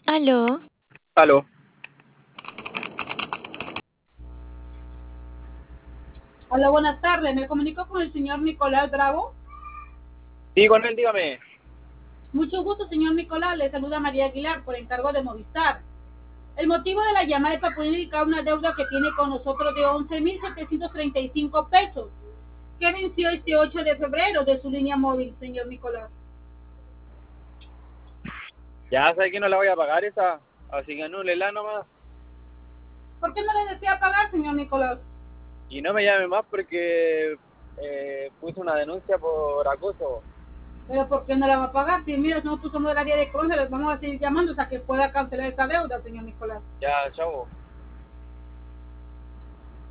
Aló, Aló. Hola, buenas tardes. Me comunico con el señor Nicolás Bravo. Sí, con él, dígame. Mucho gusto, señor Nicolás. Le saluda María Aguilar por encargo de Movistar. El motivo de la llamada es para poder indicar una deuda que tiene con nosotros de 11.735 pesos, que venció este 8 de febrero de su línea móvil, señor Nicolás. Ya sé que no la voy a pagar esa, así que anúlela nomás. ¿Por qué no le desea pagar, señor Nicolás? Y no me llame más porque puse una denuncia por acoso. Pero ¿por qué no la va a pagar? Si mira, nosotros somos del área de cónsules, les vamos a seguir llamando hasta que pueda cancelar esa deuda, señor Nicolás. Ya, chavo.